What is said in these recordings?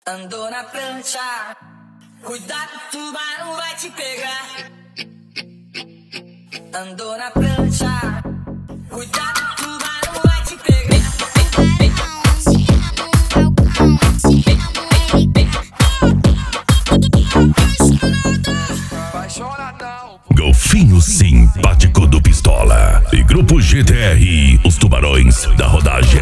Andou na prancha, cuidado, o tubarão vai te pegar. Andou na prancha, cuidado, o tubarão vai te pegar. Golfinho simpático do Pistola e Grupo GTR, os tubarões da rodagem.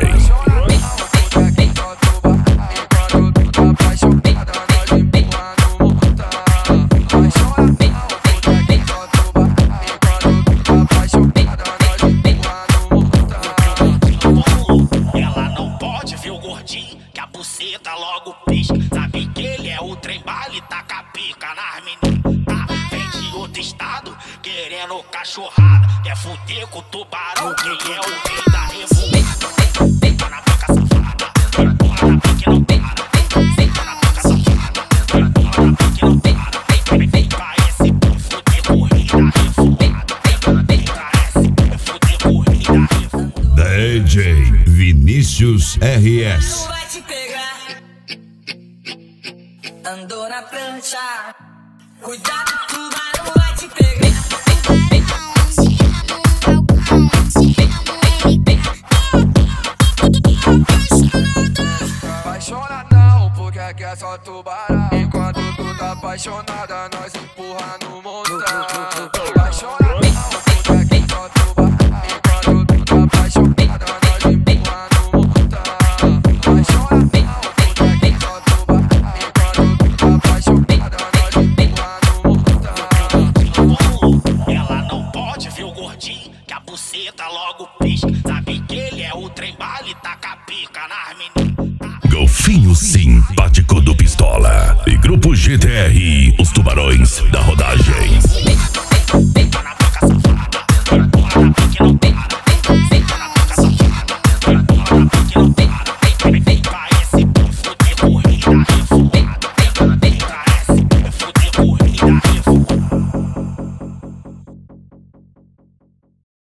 Ela não pode ver o gordinho, que a buceta logo pisca. Sabe que ele é o trem-bala e taca a pica nas meninas. Tá? Vem de outro estado, querendo cachorrada. Quer fuder com o tubarão, quem é o rei da revoada. Tá na boca safada, tá na pique não para. Tá na boca safada, tá na pique não para. Vem pra esse fuder com o rei da revoada. Vem pra esse fuder com o rei da revoada. DJ Vinícius RS. Vai te pegar. Andou na prancha, cuidado, o tubarão vai te pegar. Apaixonadão, porque aqui é só tubarão. Enquanto tu tá apaixonada, nós empurra no montão. Apaixonadão, porque aqui é só tubarão. Enquanto tu tá apaixonada, nós empurra no montão. Apaixonadão, porque aqui é só tubarão. Enquanto tu tá apaixonada, nós empurra no montão. Ela não pode ver o gordinho, que a buceta logo pisca. Sabe que ele é o trem-bala e taca a pica nas meninas. Golfinho simpático do Pistola e Grupo GTR, os tubarões da rodagem.